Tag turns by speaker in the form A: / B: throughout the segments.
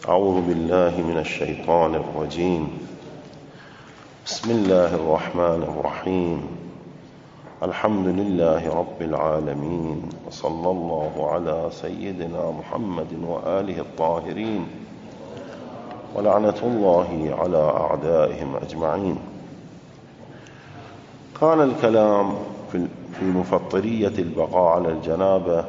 A: أعوذ بالله من الشيطان الرجيم. بسم الله الرحمن الرحيم. الحمد لله رب العالمين، وصلى الله على سيدنا محمد وآله الطاهرين، ولعنة الله على أعدائهم أجمعين. كان الكلام في مفطرية البقاء على الجنابة،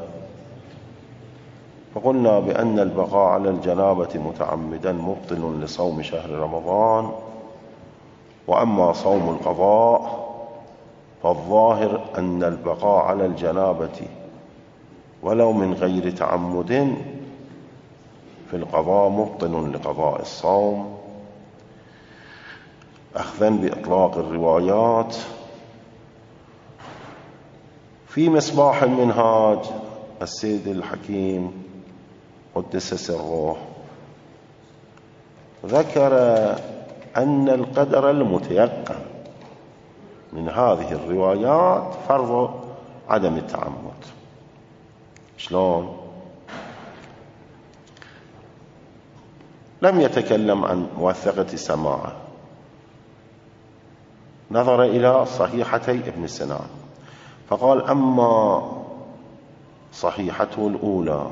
A: فقلنا بأن البقاء على الجنابة متعمدا مبطل لصوم شهر رمضان، وأما صوم القضاء فالظاهر أن البقاء على الجنابة ولو من غير تعمد في القضاء مبطل لقضاء الصوم، أخذا بإطلاق الروايات. في مصباح المنهاج السيد الحكيم قدس سره ذكر أن القدر المتيقن من هذه الروايات فرض عدم التعمد. شلون؟ لم يتكلم عن موثقة سماعه، نظر إلى صحيحتي ابن سنان فقال: أما صحيحته الأولى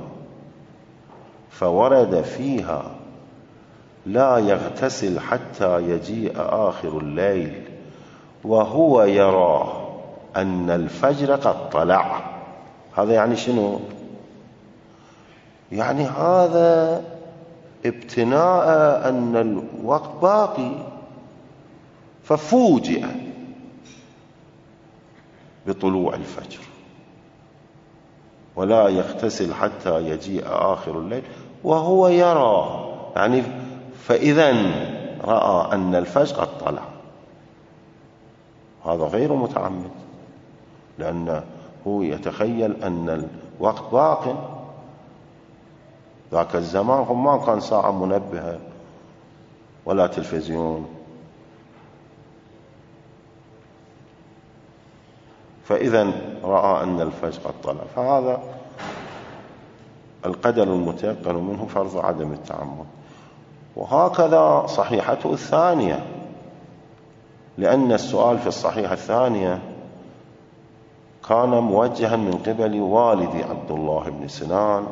A: فورد فيها لا يغتسل حتى يجيء آخر الليل وهو يرى أن الفجر قد طلع. هذا يعني شنو؟ يعني هذا ابتناء أن الوقت باقي، ففوجئ بطلوع الفجر ولا يغتسل حتى يجيء آخر الليل وهو يرى، يعني فإذن رأى أن الفجر قد طلع. هذا غير متعمد، لأنه يتخيل أن الوقت باق. ذاك الزمان ما كان ساعة منبهة ولا تلفزيون، فإذا رأى أن الفجر قد طلع، فهذا القدر المتيقن منه فرض عدم التعمد. وهكذا صحيحته الثانية، لأن السؤال في الصحيحة الثانية كان موجها من قبل والدي عبد الله بن سنان،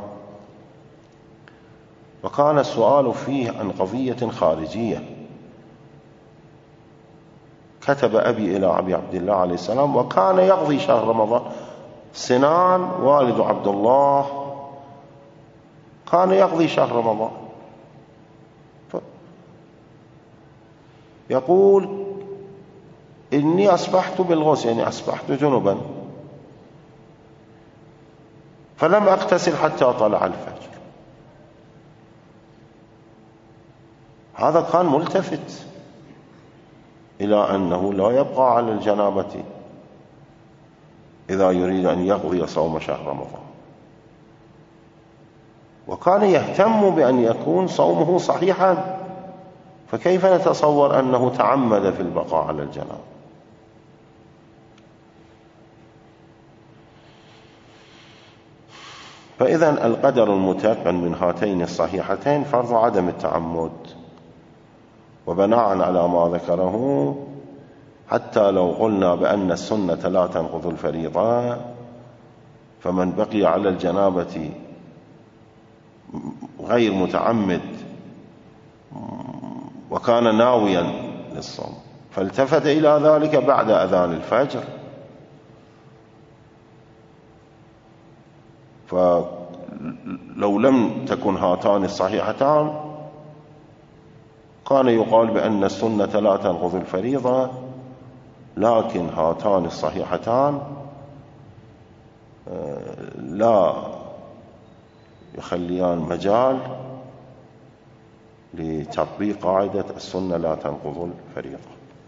A: وكان السؤال فيه عن قضية خارجية. كتب أبي إلى أبي عبد الله عليه السلام وكان يقضي شهر رمضان. سنان والد عبد الله كان يقضي شهر رمضان، يقول: إني أصبحت بالغسل، يعني أصبحت جنبا، فلم أغتسل حتى طلع الفجر. هذا كان ملتفت إلى أنه لا يبقى على الجنابة إذا يريد أن يقضي صوم شهر رمضان، وكان يهتم بأن يكون صومه صحيحا، فكيف نتصور أنه تعمد في البقاء على الجنابة؟ فإذا القدر المتيقن من هاتين الصحيحتين فرض عدم التعمد. وبناء على ما ذكره، حتى لو قلنا بأن السنة لا تنقض الفريضة، فمن بقي على الجنابة غير متعمد وكان ناويا للصوم فالتفت إلى ذلك بعد أذان الفجر، فلو لم تكن هاتان الصحيحتان كان يقال بأن السنة لا تنقض الفريضة، لكن هاتان الصحيحتان لا يخليان مجال لتطبيق قاعدة السنة لا تنقض الفريضة.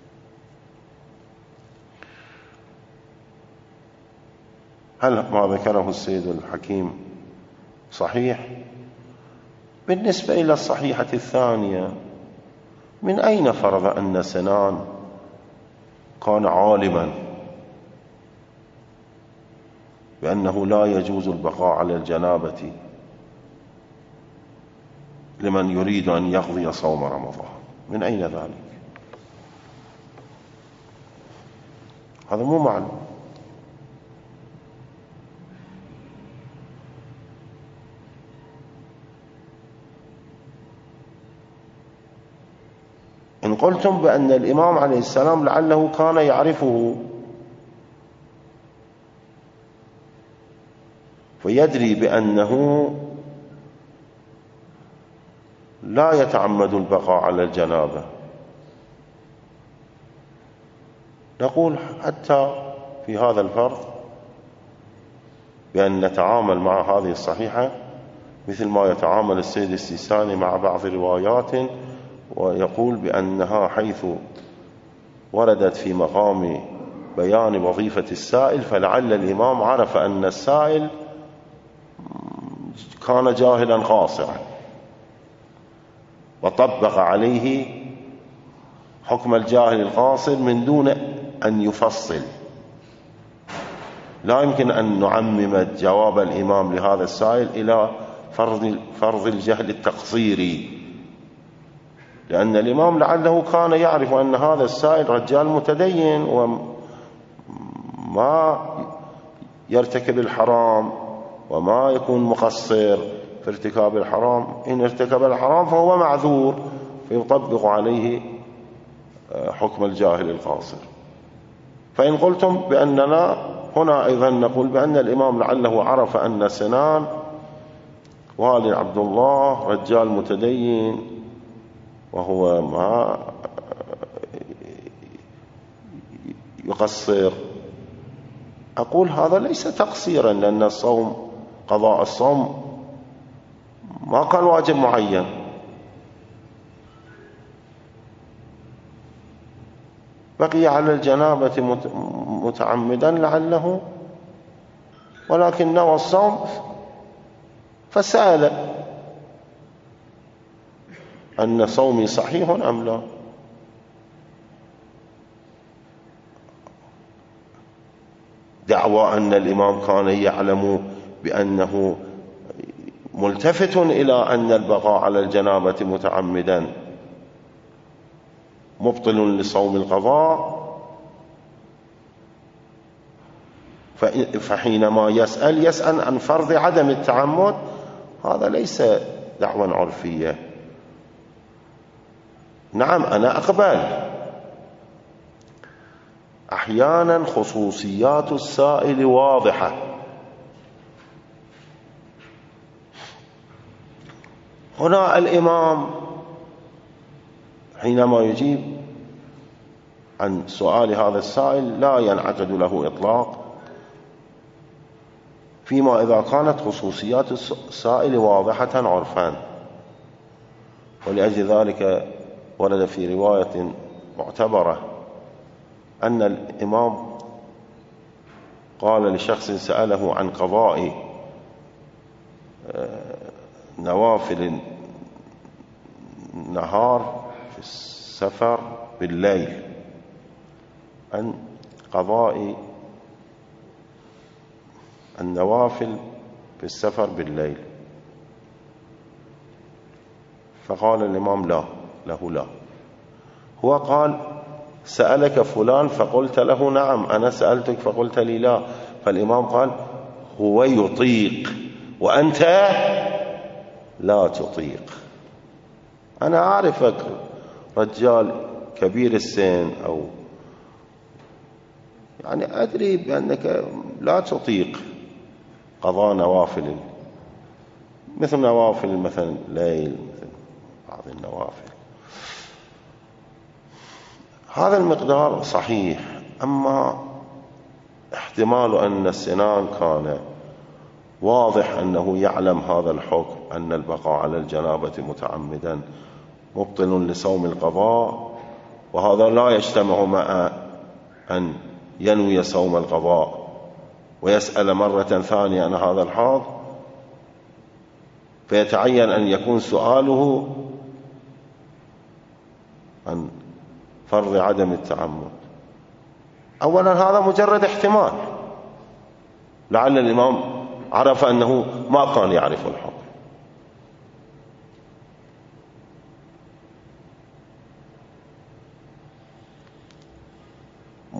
A: هل ما ذكره السيد الحكيم صحيح؟ بالنسبة إلى الصحيحة الثانية، من أين فرض أن سنان كان عالما بأنه لا يجوز البقاء على الجنابة لمن يريد أن يقضي صوم رمضان. من أين ذلك؟ هذا مو معلوم. إن قلتم بأن الإمام عليه السلام لعله كان يعرفه ويدري بأنه لا يتعمد البقاء على الجنابة، نقول حتى في هذا الفرض بأن نتعامل مع هذه الصحيحة مثل ما يتعامل السيد السيستاني مع بعض الروايات، ويقول بأنها حيث وردت في مقام بيان وظيفة السائل فلعل الإمام عرف أن السائل كان جاهلا قاصرا وطبق عليه حكم الجاهل القاصر من دون أن يفصل. لا يمكن أن نعمم جواب الإمام لهذا السائل إلى فرض الجهل التقصيري، لأن الإمام لعله كان يعرف أن هذا السائل رجال متدين وما يرتكب الحرام وما يكون مقصر في ارتكاب الحرام. إن ارتكب الحرام فهو معذور فيطبق عليه حكم الجاهل القاصر. فإن قلتم بأننا هنا أيضا نقول بأن الإمام لعله عرف أن سنان والد عبد الله رجال متدين وهو ما يقصر، أقول هذا ليس تقصيرا، لأن الصوم قضاء الصوم ما كان واجب معين. بقي على الجنابة متعمدا لعله، ولكن نوى الصوم فسأل أن صومي صحيح أم لا. دعوى أن الإمام كان يعلم بأنه ملتفت إلى أن البقاء على الجنابة متعمدا مبطل لصوم القضاء، فحينما يسأل عن فرض عدم التعمد، هذا ليس دعوى عرفية. نعم أنا أقبل أحيانا خصوصيات السائل واضحة، هنا الإمام حينما يجيب عن سؤال هذا السائل لا ينعقد له إطلاق فيما إذا كانت خصوصيات السائل واضحة عرفان. ولأجل ذلك ورد في رواية معتبرة أن الإمام قال لشخص سأله عن قضاء نوافل النهار في السفر بالليل، عن قضاء النوافل في السفر بالليل، فقال الإمام لا، هو قال سألك فلان فقلت له نعم، أنا سألتك فقلت لي لا، فالإمام قال هو يطيق وأنت لا تطيق. أنا أعرفك رجال كبير السن أو يعني أدري بأنك لا تطيق قضاء نوافل مثل نوافل مثلا ليل، مثل بعض النوافل، هذا المقدار صحيح. أما احتمال أن السنان كان واضح أنه يعلم هذا الحكم أن البقاء على الجنابة متعمدا مبطل لصوم القضاء، وهذا لا يجتمع مع أن ينوي صوم القضاء ويسأل مرة ثانية عن هذا الحاض، فيتعين أن يكون سؤاله عن فرض عدم التعمد. أولا هذا مجرد احتمال، لعل الإمام عرف أنه ما كان يعرف الحكم.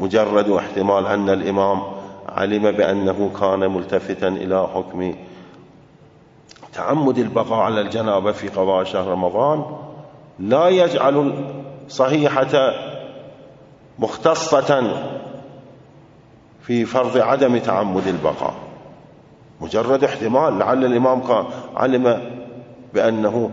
A: مجرد احتمال أن الإمام علم بأنه كان ملتفتا إلى حكم تعمد البقاء على الجنابة في قضاء شهر رمضان لا يجعل الصحيحة مختصة في فرض عدم تعمد البقاء. مجرد احتمال، لعل الإمام علم بأنه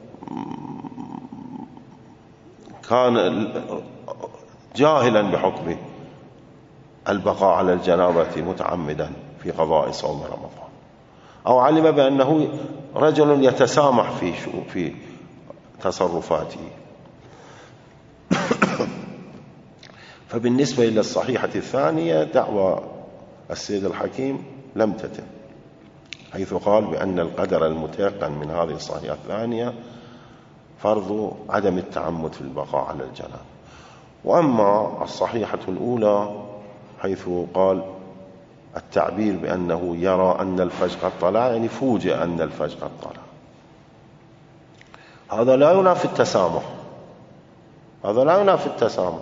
A: كان جاهلا بحكم البقاء على الجنابة متعمدا في قضاء صوم رمضان، أو علم بأنه رجل يتسامح في تصرفاته. فبالنسبة إلى الصحيحة الثانية دعوى السيد الحكيم لم تتم، حيث قال بأن القدر المتيقن من هذه الصحيحة الثانية فرض عدم التعمد في البقاء على الجنابة. وأما الصحيحة الأولى حيث قال التعبير بأنه يرى أن الفجر قد طلع، يعني فوجئ أن الفجر قد طلع، هذا لا ينافي التسامح، هذا لا ينافي التسامح.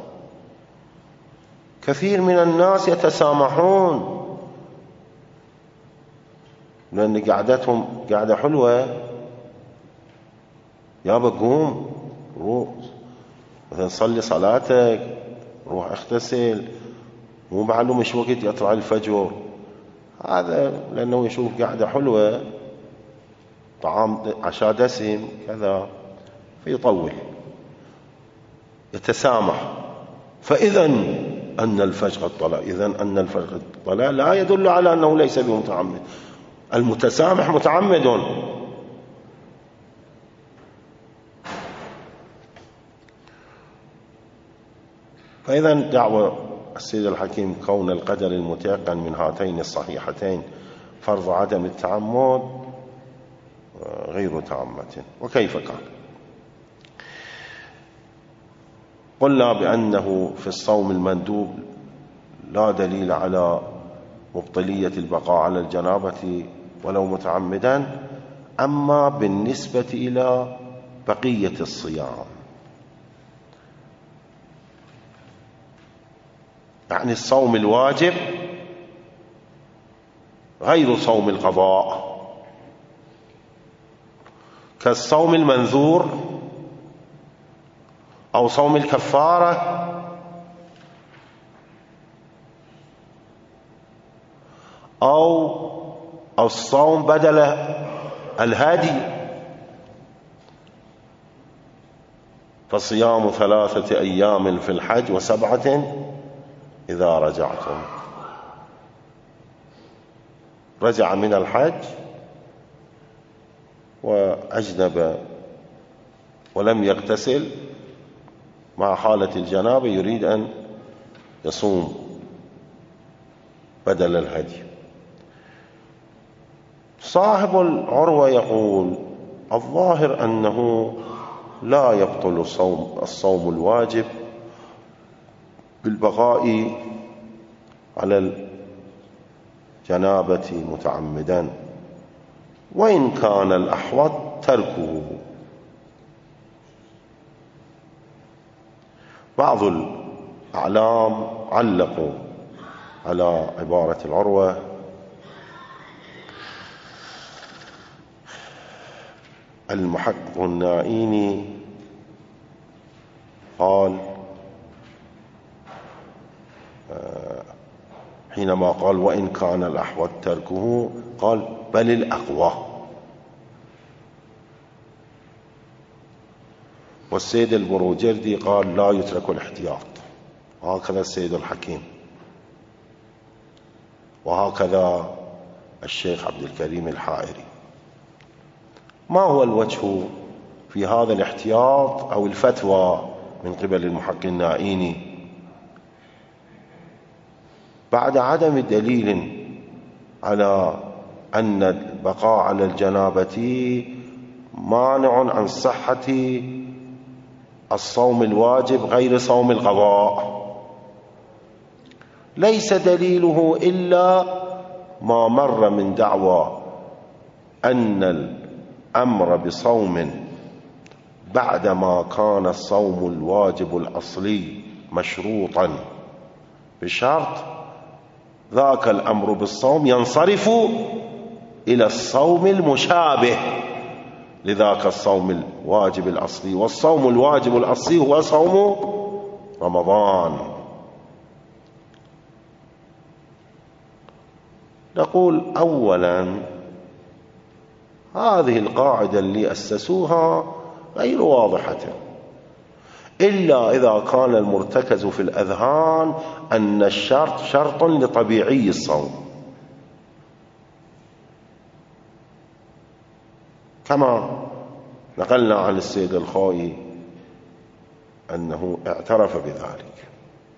A: كثير من الناس يتسامحون لأن قعدتهم قعدة حلوة، يا بقوم روح مثلا صلي صلاتك، روح اغتسل، مو معلوم ايش وقت يطلع الفجر، هذا لأنه يشوف قعدة حلوة، طعام عشاء دسم كذا، فيطول يتسامح. فإذا أن الفجر قد طلع، إذا أن الفجر قد طلع لا يدل على أنه ليس بمتعمد، المتسامح متعمد. فإذا دعوى السيد الحكيم كون القدر المتيقن من هاتين الصحيحتين فرض عدم التعمد غير تامة. وكيف كان؟ قلنا بأنه في الصوم المندوب لا دليل على مبطلية البقاء على الجنابة ولو متعمدا. أما بالنسبة إلى بقية الصيام، يعني الصوم الواجب غير صوم القضاء، كالصوم المنذور أو صوم الكفارة أو الصوم بدل الهادي، فصيام 3 أيام في الحج و7 إذا رجعتم. رجع من الحج وأجنب ولم يغتسل مع حالة الجنابة، يريد أن يصوم بدل الهدي. صاحب العروة يقول الظاهر أنه لا يبطل الصوم الواجب بالبقاء على الجنابة متعمدا، وإن كان الأحوط تركه. بعض الأعلام علقوا على عبارة العروة المحقق النائيني قال حينما قال وإن كان الأحوط تركه، قال بل الأقوى. والسيد البروجردي قال لا يترك الاحتياط، وهكذا السيد الحكيم، وهكذا الشيخ عبد الكريم الحائري. ما هو الوجه في هذا الاحتياط أو الفتوى من قبل المحقق النائيني بعد عدم دليل على أن البقاء على الجنابة مانع عن صحة الصوم الواجب غير صوم القضاء؟ ليس دليله إلا ما مر من دعوى أن الأمر بصوم بعدما كان الصوم الواجب الأصلي مشروطا بشرط ذاك الأمر بالصوم ينصرف إلى الصوم المشابه لذاك الصوم الواجب الأصلي، والصوم الواجب الأصلي هو صوم رمضان. نقول أولا هذه القاعدة اللي أسسوها غير واضحة، إلا إذا كان المرتكز في الأذهان أن الشرط شرط لطبيعي الصوم، كما نقلنا عن السيد الخوئي أنه اعترف بذلك.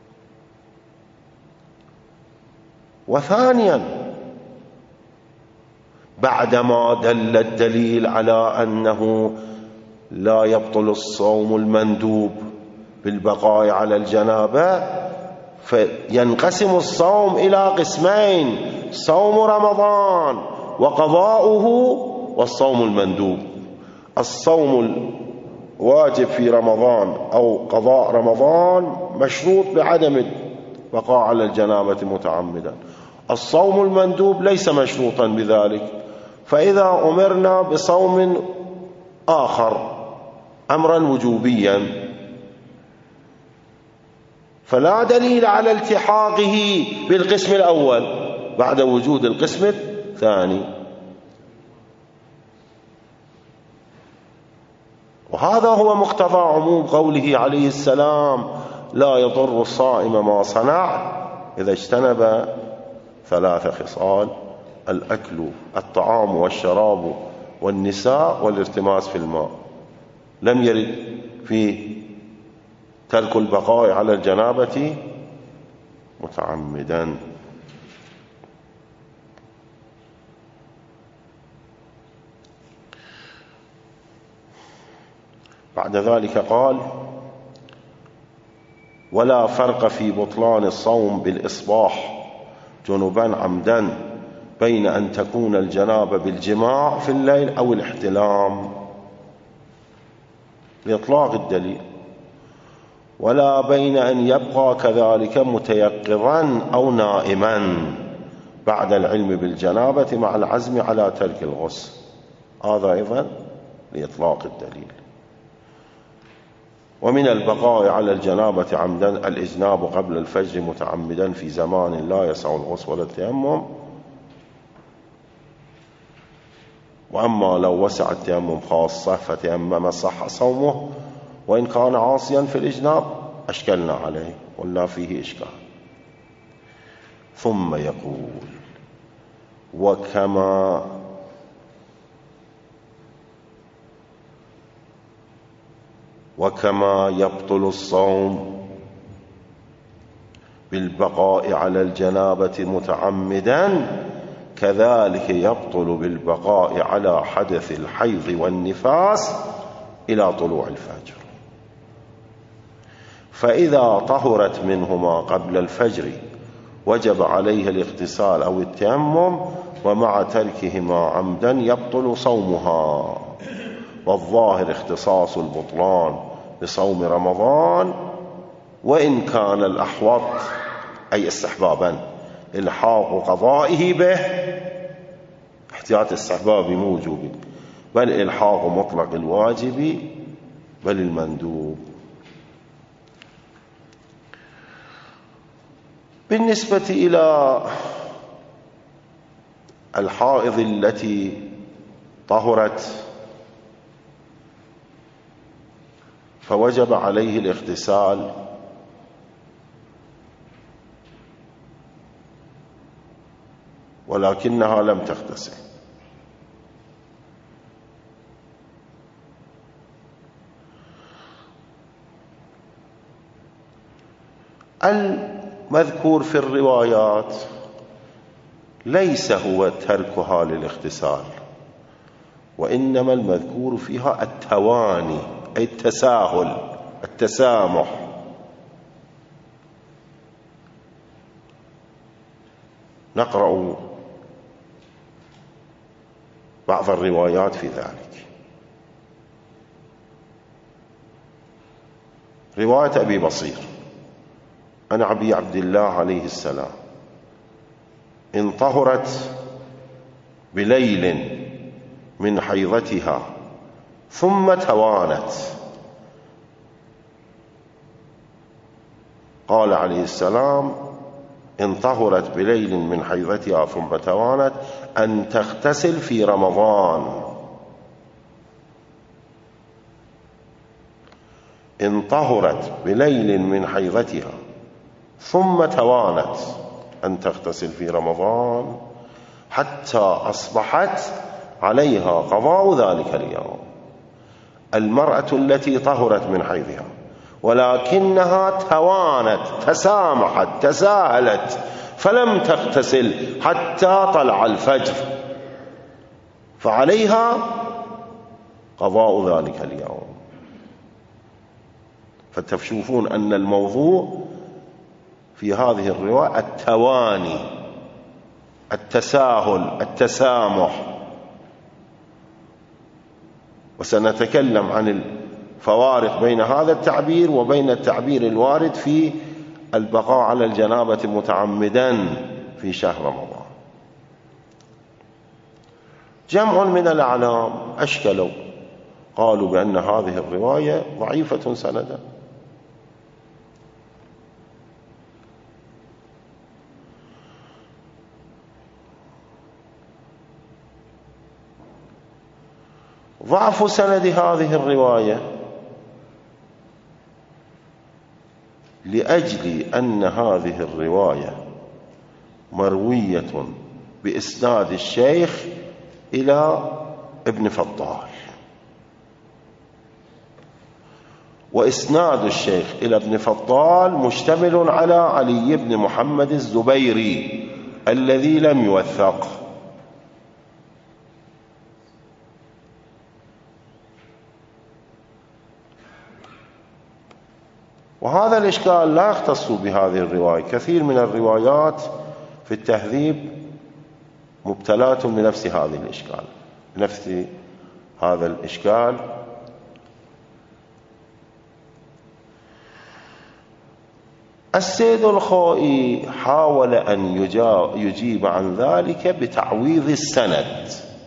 A: وثانيا بعدما دل الدليل على أنه لا يبطل الصوم المندوب بالبقاء على الجنابة، فينقسم الصوم إلى قسمين: صوم رمضان وقضاؤه، والصوم المندوب. الصوم الواجب في رمضان أو قضاء رمضان مشروط بعدم البقاء على الجنابة متعمدا، الصوم المندوب ليس مشروطا بذلك. فإذا أمرنا بصوم آخر أمرا وجوبيا فلا دليل على التحاقه بالقسم الأول بعد وجود القسم الثاني. وهذا هو مقتضى عموم قوله عليه السلام: لا يضر الصائم ما صنع إذا اجتنب 3 خصال: الأكل، الطعام والشراب والنساء والارتماس في الماء. لم يرد في ترك البقاء على الجنابة متعمدا. بعد ذلك قال: ولا فرق في بطلان الصوم بالإصباح جنبا عمدا بين أن تكون الجنابة بالجماع في الليل أو الاحتلام، لإطلاق الدليل، ولا بين أن يبقى كذلك متيقظا أو نائما بعد العلم بالجنابة مع العزم على ترك الغسل، هذا أيضا لإطلاق الدليل. ومن البقاء على الجنابة عمدا الإجناب قبل الفجر متعمدا في زمان لا يسع الغسل ولا التيمم، وأما لو وسع التيمم خاصة فتيمم صح صومه، وإن كان عاصيا في الإجناب أشكلنا عليه ولا فيه إشكال. ثم يقول: وكما يبطل الصوم بالبقاء على الجنابة متعمدا كذلك يبطل بالبقاء على حدث الحيض والنفاس إلى طلوع الفجر. فإذا طهرت منهما قبل الفجر وجب عليها الاغتسال أو التيمم، ومع تركهما عمدا يبطل صومها. والظاهر اختصاص البطلان بصوم رمضان، وإن كان الأحوط أي استحبابا الحاق قضائه به، احتياط استحباب موجوب، بل الحاق مطلق الواجب بل المندوب. بالنسبة إلى الحائض التي طهرت فوجب عليه الاغتسال، ولكنها لم تغتسل، المذكور في الروايات ليس هو تركها للاغتسال، وإنما المذكور فيها التواني أي التساهل، التسامح. نقرأ بعض الروايات في ذلك. رواية أبي بصير عن أبي عبد الله عليه السلام: إن طهرت بليل من حيضتها ثم توانت، قال عليه السلام: إن طهرت بليل من حيضتها ثم توانت أن تغتسل في رمضان. إن طهرت بليل من حيضتها ثم توانت أن تغتسل في رمضان حتى أصبحت عليها قضاء ذلك اليوم. المرأة التي طهرت من حيضها ولكنها توانت، تسامحت، تساهلت، فلم تغتسل حتى طلع الفجر، فعليها قضاء ذلك اليوم. فتشوفون أن الموضوع في هذه الرواية التواني، التساهل، التسامح. وسنتكلم عن الفوارق بين هذا التعبير وبين التعبير الوارد في البقاء على الجنابة متعمدا في شهر رمضان. جمع من الأعلام أشكلوا، قالوا بأن هذه الرواية ضعيفة سندا، ضعف سند هذه الرواية لأجل أن هذه الرواية مروية بإسناد الشيخ إلى ابن فضال، وإسناد الشيخ إلى ابن فضال مشتمل على علي بن محمد الزبيري الذي لم يوثق. وهذا الإشكال لا يختص بهذه الرواية، كثير من الروايات في التهذيب مبتلات بنفس هذه الإشكال، بنفس هذا الإشكال. السيد الخوئي حاول أن يجيب عن ذلك بتعويض السند،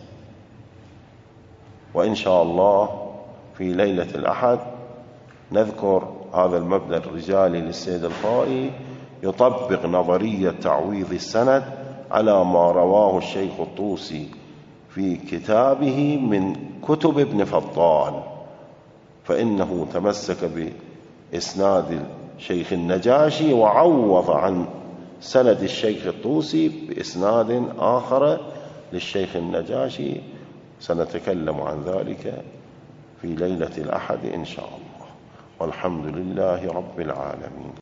A: وإن شاء الله في ليلة الأحد نذكر هذا المبدأ الرجالي للسيد الخوئي، يطبق نظرية تعويض السند على ما رواه الشيخ الطوسي في كتابه من كتب ابن فضال، فإنه تمسك بإسناد الشيخ النجاشي وعوض عن سند الشيخ الطوسي بإسناد آخر للشيخ النجاشي. سنتكلم عن ذلك في ليلة الأحد إن شاء الله، والحمد لله رب العالمين.